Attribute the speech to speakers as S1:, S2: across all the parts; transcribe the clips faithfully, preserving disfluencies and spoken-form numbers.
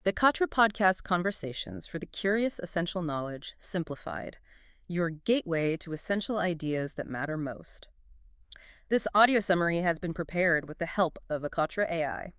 S1: The Katra Podcast Conversations for the Curious Essential Knowledge Simplified, your gateway to essential ideas that matter most. This audio summary has been prepared with the help of Katra A I.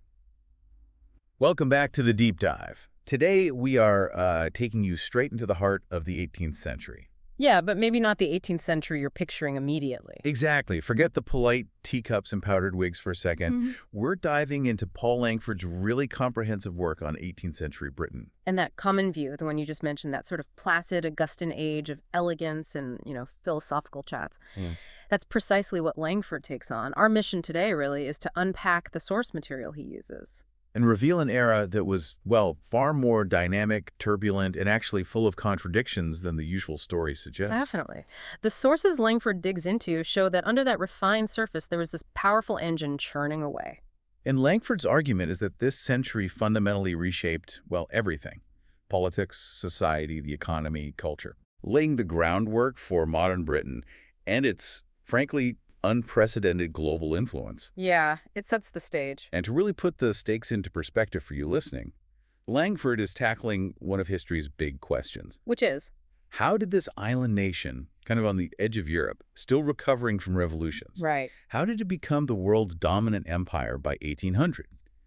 S2: Welcome back to the Deep Dive. Today we are uh, taking you straight into the heart of the eighteenth century.
S1: Yeah, but maybe not the eighteenth century you're picturing immediately.
S2: Exactly. Forget the polite teacups and powdered wigs for a second.
S1: Mm-hmm.
S2: We're diving into Paul Langford's really comprehensive work on eighteenth century Britain.
S1: And that common view, the one you just mentioned, that sort of placid Augustan age of elegance and, you know, philosophical chats.
S2: Mm.
S1: That's precisely what Langford takes on. Our mission today, really, is to unpack the source material he uses.
S2: And reveal an era that was, well, far more dynamic, turbulent, and actually full of contradictions than the usual stories suggest.
S1: Definitely. The sources Langford digs into show that under that refined surface, there was this powerful engine churning away.
S2: And Langford's argument is that this century fundamentally reshaped, well, everything. Politics, society, the economy, culture. Laying the groundwork for modern Britain and its, frankly, unprecedented global influence.
S1: Yeah, it sets the stage.
S2: And to really put the stakes into perspective for you listening, Langford is tackling one of history's big questions.
S1: Which is?
S2: How did this island nation, kind of on the edge of Europe, still recovering from revolutions,
S1: Right.
S2: how did it become the world's dominant empire by eighteen hundred?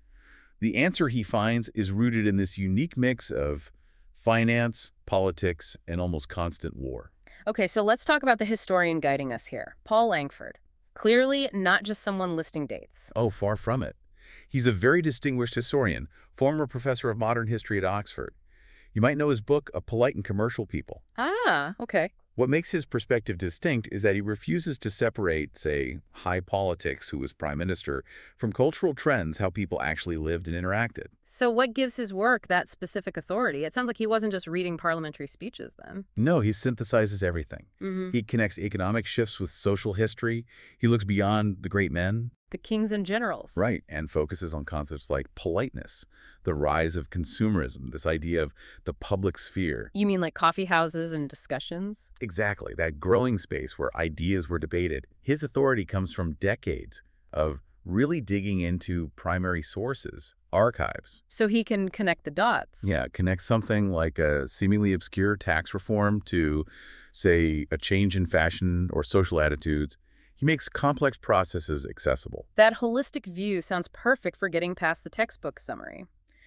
S2: The answer he finds is rooted in this unique mix of finance, politics, and almost constant war.
S1: Okay, so let's talk about the historian guiding us here, Paul Langford. Clearly not just someone listing dates.
S2: Oh, far from it. He's a very distinguished historian, former professor of modern history at Oxford. You might know his book, A Polite and Commercial People.
S1: Ah, okay.
S2: What makes his perspective distinct is that he refuses to separate, say, high politics, who was prime minister, from cultural trends, how people actually lived and interacted.
S1: So what gives his work that specific authority? It sounds like he wasn't just reading parliamentary speeches then.
S2: No, he synthesizes everything.
S1: Mm-hmm.
S2: He connects economic shifts with social history. He looks beyond the great men.
S1: The kings and generals.
S2: Right, and focuses on concepts like politeness, the rise of consumerism, this idea of the public sphere.
S1: You mean like coffee houses and discussions?
S2: Exactly, that growing space where ideas were debated. His authority comes from decades of really digging into primary sources, archives.
S1: So he can connect the dots.
S2: Yeah, connect something like a seemingly obscure tax reform to, say, a change in fashion or social attitudes. He makes complex processes accessible.
S1: That holistic view sounds perfect for getting past the textbook summary.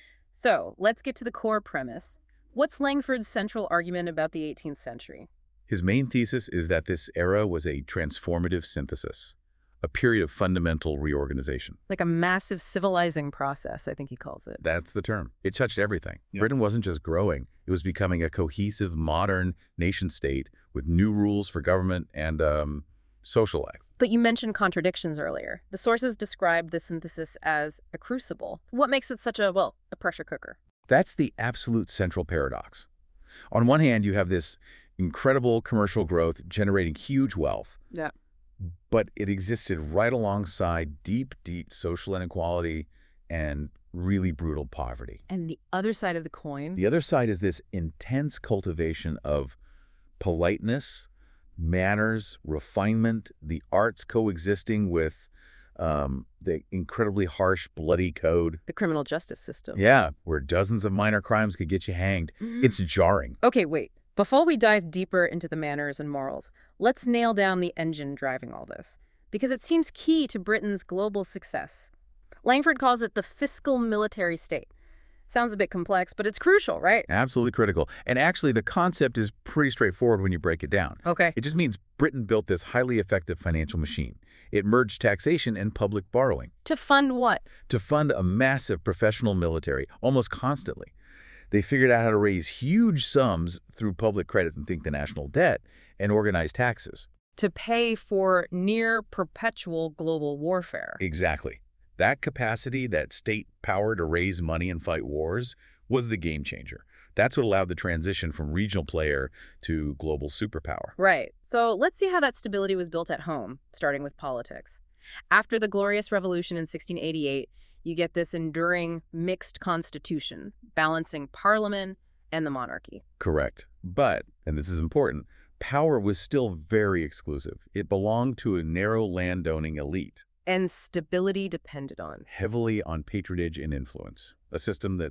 S1: So let's get to the core premise. What's Langford's central argument about the eighteenth century?
S2: His main thesis is that this era was a transformative synthesis, a period of fundamental reorganization.
S1: Like a massive civilizing process, I think he calls it.
S2: That's the term. It touched everything.
S3: Yep.
S2: Britain wasn't just growing. It was becoming a cohesive, modern nation-state with new rules for government and um, social life.
S1: But you mentioned contradictions earlier. The sources describe the synthesis as a crucible. What makes it such a, well, a pressure cooker?
S2: That's the absolute central paradox. On one hand, you have this incredible commercial growth generating huge wealth.
S1: Yeah.
S2: But it existed right alongside deep, deep social inequality and really brutal poverty.
S1: And the other side of the coin?
S2: The other side is this intense cultivation of politeness, manners, refinement, the arts coexisting with um, the incredibly harsh, bloody code.
S1: The criminal justice system.
S2: Yeah, where dozens of minor crimes could get you hanged.
S1: Mhm.
S2: It's jarring.
S1: Okay, wait. Before we dive deeper into the manners and morals, let's nail down the engine driving all this, because it seems key to Britain's global success. Langford calls it the fiscal military state. Sounds a bit complex, but it's crucial, right?
S2: Absolutely critical. And actually, the concept is pretty straightforward when you break it down.
S1: Okay.
S2: It just means Britain built this highly effective financial machine. It merged taxation and public borrowing
S1: To fund what?
S2: to fund a massive professional military almost constantly. They figured out how to raise huge sums through public credit and think the national debt and organize taxes.
S1: To pay for near perpetual global warfare.
S2: Exactly. That capacity, that state power to raise money and fight wars, was the game changer. That's what allowed the transition from regional player to global superpower.
S1: Right. So let's see how that stability was built at home, starting with politics. After the Glorious Revolution in sixteen eighty-eight, you get this enduring mixed constitution, balancing parliament and the monarchy.
S2: Correct. But, and this is important, power was still very exclusive. It belonged to a narrow landowning elite.
S1: And stability depended on.
S2: Heavily on patronage and influence, a system that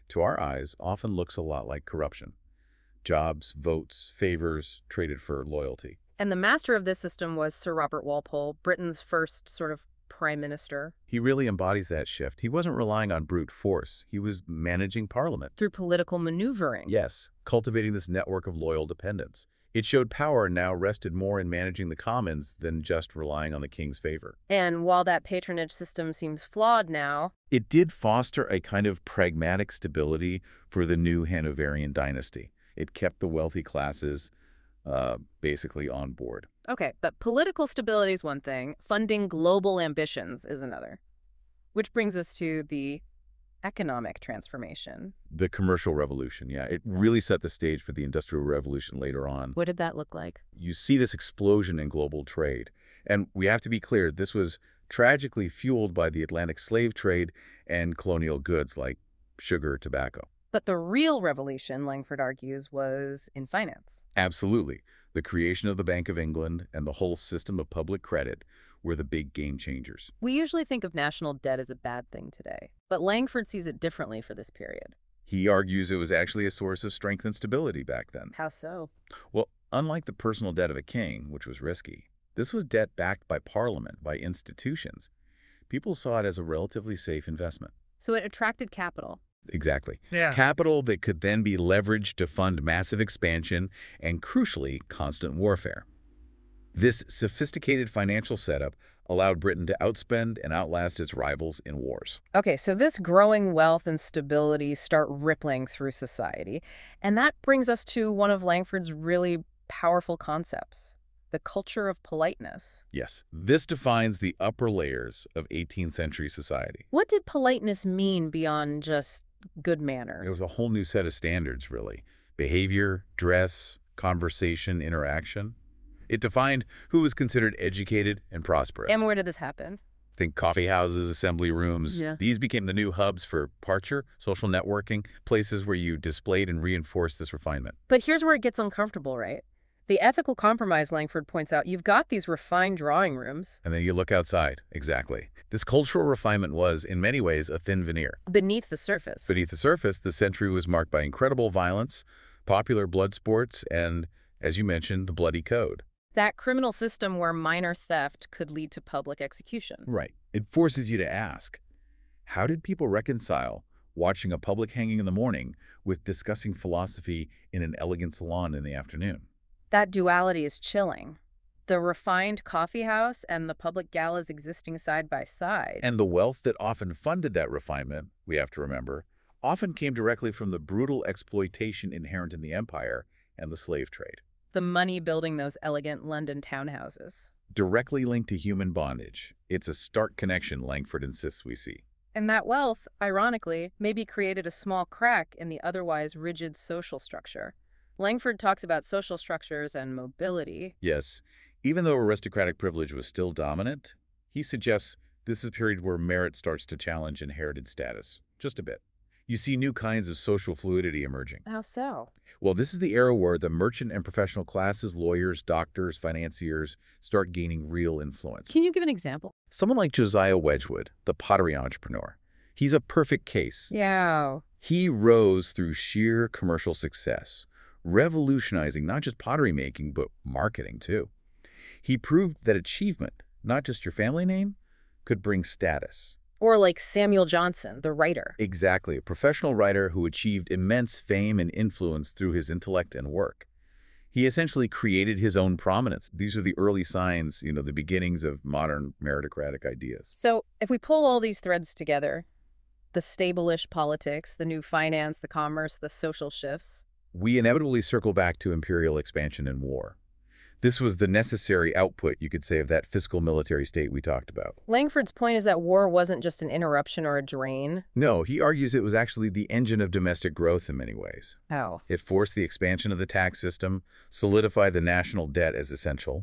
S2: to our eyes, often looks a lot like corruption. Jobs, votes, favors, traded for loyalty.
S1: And the master of this system was Sir Robert Walpole, Britain's first sort of prime minister.
S2: He really embodies that shift. He wasn't relying on brute force. He was managing Parliament.
S1: Through political maneuvering.
S2: Yes, cultivating this network of loyal dependents. It showed power now rested more in managing the commons than just relying on the king's favor.
S1: And while that patronage system seems flawed now,
S2: it did foster a kind of pragmatic stability for the new Hanoverian dynasty. It kept the wealthy classes uh, basically on board.
S1: Okay, but political stability is one thing. Funding global ambitions is another. Which brings us to the economic transformation.
S2: The commercial revolution, yeah. It really set the stage for the Industrial Revolution later on.
S1: What did that look like?
S2: You see this explosion in global trade. And we have to be clear, this was tragically fueled by the Atlantic slave trade and colonial goods like sugar, tobacco.
S1: But the real revolution, Langford argues, was in finance.
S2: Absolutely. The creation of the Bank of England and the whole system of public credit were the big game changers.
S1: We usually think of national debt as a bad thing today, but Langford sees it differently for this period.
S2: He argues it was actually a source of strength and stability back then.
S1: How so?
S2: Well, unlike the personal debt of a king, which was risky, this was debt backed by Parliament, by institutions. People saw it as a relatively safe investment.
S1: So it attracted capital.
S2: Exactly.
S3: Yeah.
S2: Capital that could then be leveraged to fund massive expansion and, crucially, constant warfare. This sophisticated financial setup allowed Britain to outspend and outlast its rivals in wars.
S1: Okay, so this growing wealth and stability start rippling through society. And that brings us to one of Langford's really powerful concepts, the culture of politeness.
S2: Yes, this defines the upper layers of eighteenth century society.
S1: What did politeness mean beyond just good manners?
S2: It was a whole new set of standards, really. Behavior, dress, conversation, interaction. It defined who was considered educated and prosperous.
S1: And where did this happen?
S2: Think coffee houses, assembly rooms.
S1: Yeah.
S2: These became the new hubs for parture, social networking, places where you displayed and reinforced this refinement.
S1: But here's where it gets uncomfortable, right? The ethical compromise, Langford points out, you've got these refined drawing rooms.
S2: And then you look outside. Exactly. This cultural refinement was, in many ways, a thin veneer.
S1: Beneath the surface.
S2: Beneath the surface, the century was marked by incredible violence, popular blood sports, and, as you mentioned, the bloody code.
S1: That criminal system where minor theft could lead to public execution.
S2: Right. It forces you to ask, how did people reconcile watching a public hanging in the morning with discussing philosophy in an elegant salon in the afternoon?
S1: That duality is chilling. The refined coffee house and the public galas existing side by side.
S2: And the wealth that often funded that refinement, we have to remember, often came directly from the brutal exploitation inherent in the empire and the slave trade.
S1: The money building those elegant London townhouses.
S2: Directly linked to human bondage. It's a stark connection, Langford insists we see.
S1: And that wealth, ironically, maybe created a small crack in the otherwise rigid social structure. Langford talks about social structures and mobility.
S2: Yes. Even though aristocratic privilege was still dominant, he suggests this is a period where merit starts to challenge inherited status. Just a bit. You see new kinds of social fluidity emerging.
S1: How so?
S2: Well, this is the era where the merchant and professional classes, lawyers, doctors, financiers, start gaining real influence.
S1: Can you give an example?
S2: Someone like Josiah Wedgwood, the pottery entrepreneur. He's a perfect case.
S1: Yeah.
S2: He rose through sheer commercial success, revolutionizing not just pottery making, but marketing too. He proved that achievement, not just your family name, could bring status.
S1: Or like Samuel Johnson, the writer.
S2: Exactly, a professional writer who achieved immense fame and influence through his intellect and work. He essentially created his own prominence. These are the early signs, you know, the beginnings of modern meritocratic ideas.
S1: So if we pull all these threads together, the stable-ish politics, the new finance, the commerce, the social shifts,
S2: we inevitably circle back to imperial expansion and war. This was the necessary output, you could say, of that fiscal military state we talked about.
S1: Langford's point is that war wasn't just an interruption or a drain.
S2: No, he argues it was actually the engine of domestic growth in many ways.
S1: How?
S2: It forced the expansion of the tax system, solidified the national debt as essential,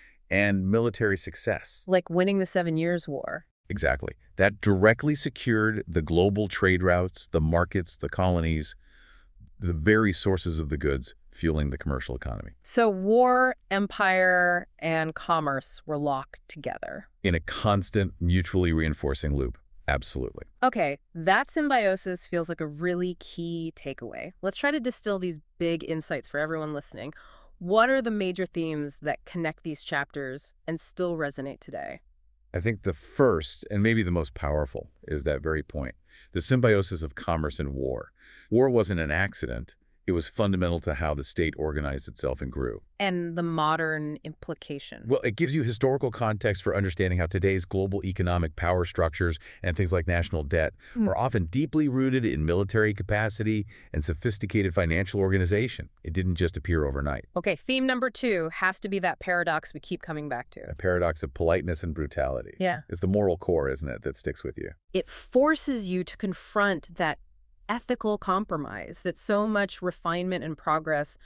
S2: and military success.
S1: Like winning the Seven Years' War.
S2: Exactly. That directly secured the global trade routes, the markets, the colonies, the very sources of the goods fueling the commercial economy.
S1: So war, empire, and commerce were locked together.
S2: In a constant, mutually reinforcing loop. Absolutely.
S1: Okay, that symbiosis feels like a really key takeaway. Let's try to distill these big insights for everyone listening. What are the major themes that connect these chapters and still resonate today?
S2: I think the first, and maybe the most powerful, is that very point. The symbiosis of commerce and war. War wasn't an accident. It was fundamental to how the state organized itself and grew.
S1: And the modern implication.
S2: Well, it gives you historical context for understanding how today's global economic power structures and things like national debt
S1: Mm.
S2: are often deeply rooted in military capacity and sophisticated financial organization. It didn't just appear overnight.
S1: Okay, theme number two has to be that paradox we keep coming back to.
S2: A paradox of politeness and brutality.
S1: Yeah.
S2: It's the moral core, isn't it, that sticks with you?
S1: It forces you to confront that ethical compromise, that so much refinement and progress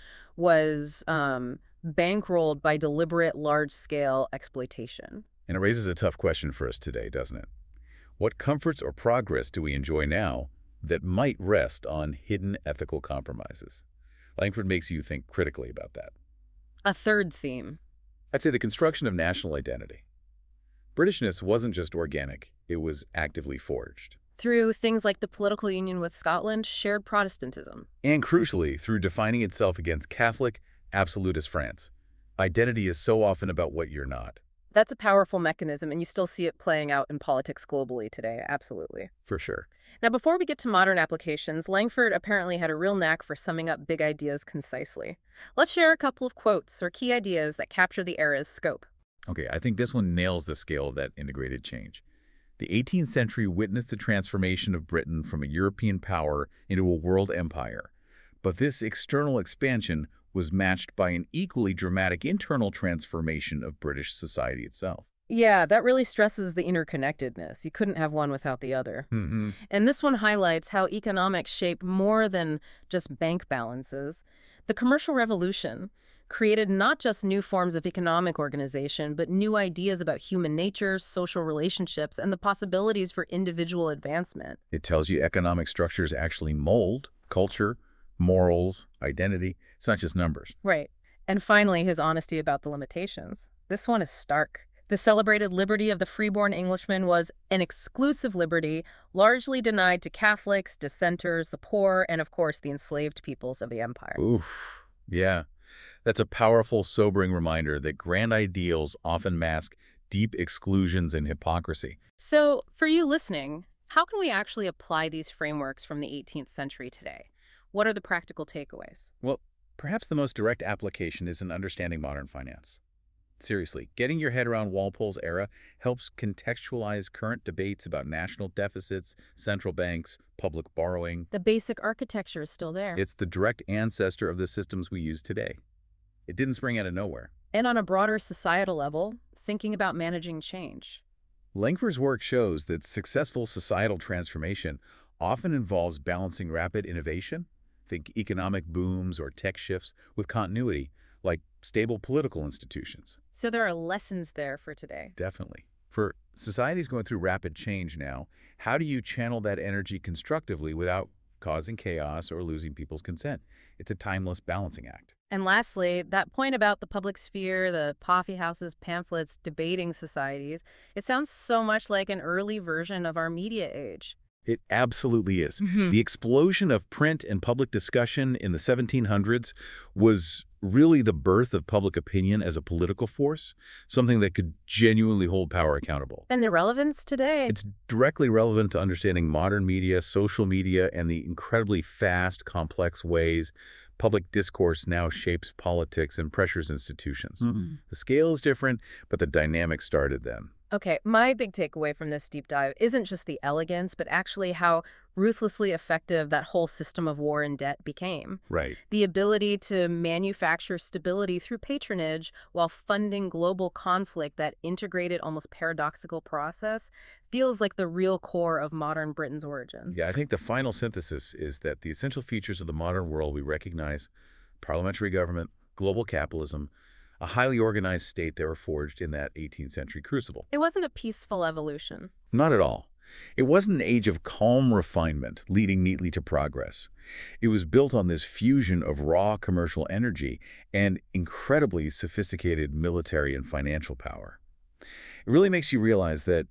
S1: was um, bankrolled by deliberate large-scale exploitation.
S2: And it raises a tough question for us today, doesn't it? What comforts or progress do we enjoy now that might rest on hidden ethical compromises? Langford makes you think critically about that.
S1: A third theme.
S2: I'd say the construction of national identity. Britishness wasn't just organic, it was actively forged.
S1: Through things like the political union with Scotland, shared Protestantism.
S2: And crucially, through defining itself against Catholic, absolutist France. Identity is so often about what you're not.
S1: That's a powerful mechanism, and you still see it playing out in politics globally today, absolutely.
S2: For sure.
S1: Now, before we get to modern applications, Langford apparently had a real knack for summing up big ideas concisely. Let's share a couple of quotes or key ideas that capture the era's scope.
S2: Okay, I think this one nails the scale of that integrated change. The eighteenth century witnessed the transformation of Britain from a European power into a world empire. But this external expansion was matched by an equally dramatic internal transformation of British society itself.
S1: Yeah, that really stresses the interconnectedness. You couldn't have one without the other.
S2: Mm-hmm.
S1: And this one highlights how economics shape more than just bank balances. The commercial revolution created not just new forms of economic organization, but new ideas about human nature, social relationships, and the possibilities for individual advancement.
S2: It tells you economic structures actually mold culture, morals, identity. It's not just numbers.
S1: Right. And finally, his honesty about the limitations. This one is stark. The celebrated liberty of the freeborn Englishman was an exclusive liberty, largely denied to Catholics, dissenters, the poor, and of course the enslaved peoples of the empire.
S2: Oof. Yeah. That's a powerful, sobering reminder that grand ideals often mask deep exclusions and hypocrisy.
S1: So, for you listening, how can we actually apply these frameworks from the eighteenth century today? What are the practical takeaways?
S2: Well, perhaps the most direct application is in understanding modern finance. Seriously, getting your head around Walpole's era helps contextualize current debates about national deficits, central banks, public borrowing.
S1: The basic architecture is still there.
S2: It's the direct ancestor of the systems we use today. It didn't spring out of nowhere.
S1: And on a broader societal level, thinking about managing change.
S2: Langford's work shows that successful societal transformation often involves balancing rapid innovation, think economic booms or tech shifts, with continuity, like stable political institutions.
S1: So there are lessons there for today.
S2: Definitely. For societies going through rapid change now, how do you channel that energy constructively without causing chaos or losing people's consent? It's a timeless balancing act.
S1: And lastly, that point about the public sphere, the coffee houses, pamphlets, debating societies, it sounds so much like an early version of our media age.
S2: It absolutely is.
S1: Mm-hmm.
S2: The explosion of print and public discussion in the seventeen hundreds was really the birth of public opinion as a political force, something that could genuinely hold power accountable.
S1: And the relevance today?
S2: It's directly relevant to understanding modern media, social media, and the incredibly fast, complex ways public discourse now shapes politics and pressures institutions.
S1: Mm-hmm.
S2: The scale is different, but the dynamic started then.
S1: Okay, my big takeaway from this deep dive isn't just the elegance, but actually how ruthlessly effective that whole system of war and debt became.
S2: Right.
S1: The ability to manufacture stability through patronage while funding global conflict, that integrated, almost paradoxical process, feels like the real core of modern Britain's origins.
S2: Yeah, I think the final synthesis is that the essential features of the modern world we recognize, parliamentary government, global capitalism, a highly organized state that were forged in that eighteenth century crucible.
S1: It wasn't a peaceful evolution.
S2: Not at all. It wasn't an age of calm refinement leading neatly to progress. It was built on this fusion of raw commercial energy and incredibly sophisticated military and financial power. It really makes you realize that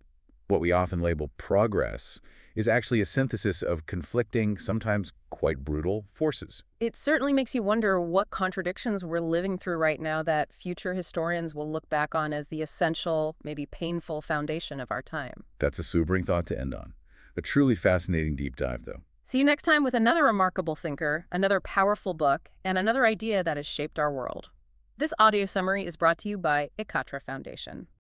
S2: What we often label progress is actually a synthesis of conflicting, sometimes quite brutal, forces.
S1: It certainly makes you wonder what contradictions we're living through right now that future historians will look back on as the essential, maybe painful foundation of our time.
S2: That's a sobering thought to end on. A truly fascinating deep dive, though.
S1: See you next time with another remarkable thinker, another powerful book, and another idea that has shaped our world. This audio summary is brought to you by Ikatra Foundation.